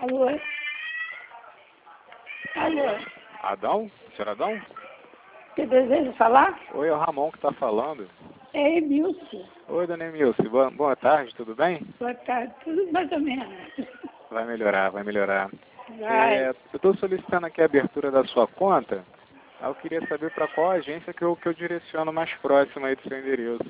Alô? Alô? Adão? Senhor Adão? Você deseja falar? Oi, é o Ramon que está falando. É Emilce. Oi, dona Emilce. Boa tarde, tudo bem? Boa tarde. Tudo mais ou menos. Vai melhorar, vai melhorar. Vai. Eu estou solicitando aqui a abertura da sua conta. Aí eu queria saber para qual agência que eu direciono mais próximo aí do seu endereço.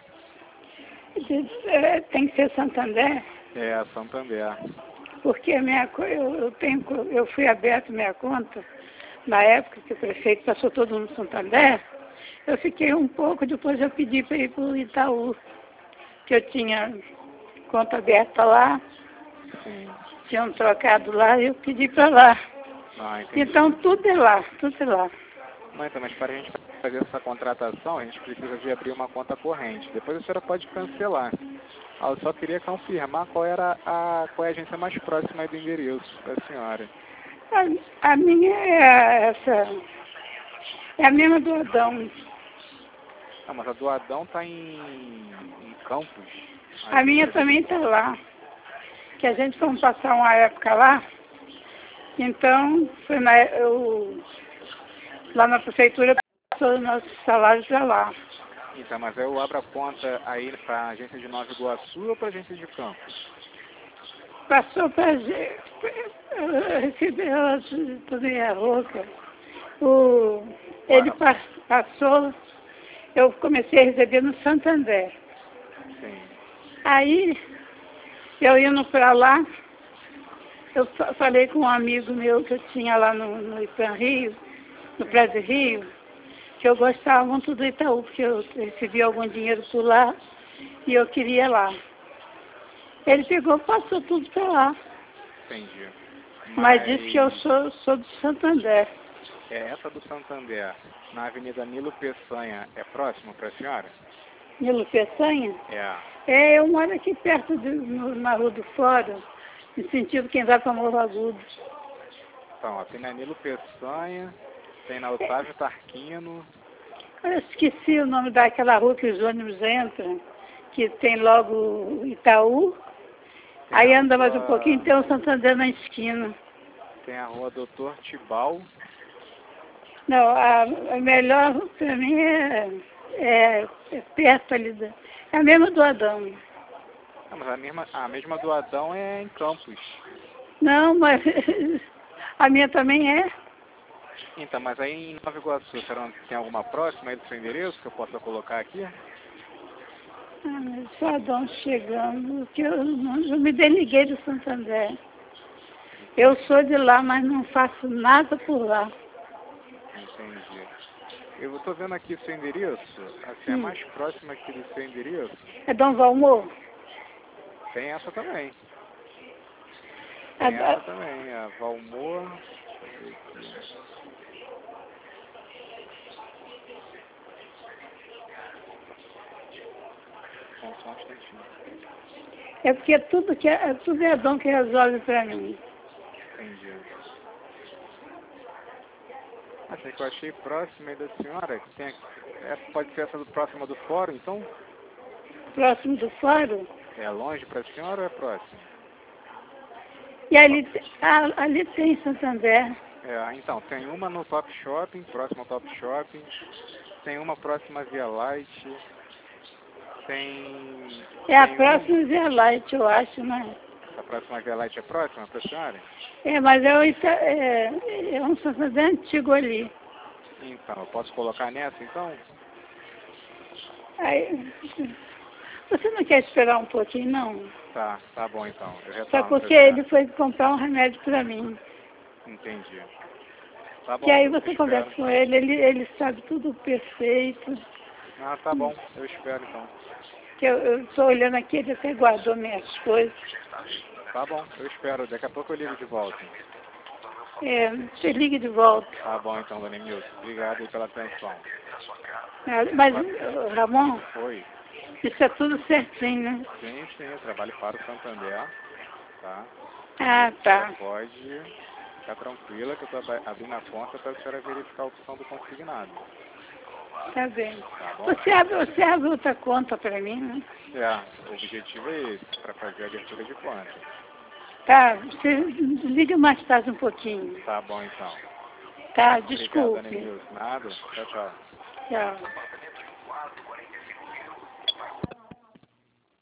Tem que ser Santander, É, a Santander. porque eu fui aberto minha conta na época que o prefeito passou todo no Santander. Eu fiquei um pouco, depois eu pedi para ir para o Itaú, que eu tinha conta aberta lá, Sim. tinham trocado lá e eu pedi para lá. Ah, entendi. Então tudo é lá, tudo é lá. Não, então, mas para a gente fazer essa contratação, a gente precisa de abrir uma conta corrente. Depois a senhora pode cancelar. Eu só queria confirmar qual é a agência mais próxima aí do endereço da senhora. A minha é é a mesma do Adão. Não, mas a do Adão está em Campos. A minha também está lá. Que a gente fomos passar uma época lá. Então, foi lá na prefeitura, passou os nossos salários para lá. Então, mas eu abro a conta aí para a agência de Nova Iguaçu ou para a agência de Campos? Passou para receber ela, tudo é rouca. Ele passou, eu comecei a receber no Santander. Sim. Aí, eu indo para lá, eu falei com um amigo meu que eu tinha lá no Ipan Rio, no Prazer Rio, que eu gostava muito do Itaú, porque eu recebi algum dinheiro por lá e eu queria lá. Ele pegou, passou tudo para lá. Entendi. Mas disse que eu sou do Santander. Essa do Santander, na Avenida Nilo Peçanha, é próximo para a senhora? Nilo Peçanha? É. Eu moro aqui perto, na Rua do Fórum, no sentido quem vai para Morro Agudo. Então, ó, tem na Nilo Peçanha, tem na Otávio Tarquino. Eu esqueci o nome daquela rua que os ônibus entram, que tem logo Itaú. Aí anda mais um pouquinho, tem o Santander na esquina. Tem a Rua Doutor Tibau. Não, a melhor para mim é perto ali é a mesma do Adão. Não, mas a mesma do Adão é em Campos. Não, mas a minha também é. Então, mas aí em Nova Iguaçu, será que tem alguma próxima aí do seu endereço que eu possa colocar aqui? Mas o Adão chegando, que eu me desliguei do Santander. Eu sou de lá, mas não faço nada por lá. Entendi. Eu estou vendo aqui o seu endereço, assim, a mais próxima aqui do seu endereço. É Dom Valmor? Tem essa também. Tem essa também, a Valmor. Só um instantinho. É porque tudo é Dom que resolve para mim. Entendi. Assim que eu achei próxima aí da senhora, que tem, pode ser essa próxima do fórum, então? Próximo do fórum? É longe para a senhora ou é próximo? E ali tem Santander. Então, tem uma no Top Shopping, próximo ao Top Shopping, tem uma próxima à Via Light, tem... A próxima Via Light, eu acho, né? A próxima Via Light é próxima para a senhora? Mas é um Santander antigo ali. Então, eu posso colocar nessa, então? Aí, você não quer esperar um pouquinho, não? Tá bom, então. Eu retorno. Só porque ele foi comprar um remédio para mim. Entendi. Tá bom, E aí você conversa com ele, ele sabe tudo perfeito. Ah, tá bom. Eu espero, então. Que eu estou olhando aqui, ele até guardou minhas coisas. Tá bom, eu espero. Daqui a pouco eu ligo de volta. Você liga de volta. Tá bom, então, dona Emilce. Obrigado pela atenção. Mas, Ramon? Oi. Isso é tudo certinho, né? Sim, eu trabalho para o Santander, tá? Tá. Você pode ficar tranquila que eu estou abrindo a conta para a senhora verificar a opção do consignado. Tá bem. Tá bom? Você abre outra conta para mim, né? O objetivo é esse, para fazer a abertura de conta. Tá, você liga mais tarde um pouquinho. Tá bom, então. Tá, Obrigado, desculpe. Nilson. Nada. Tchau, tchau. Tchau.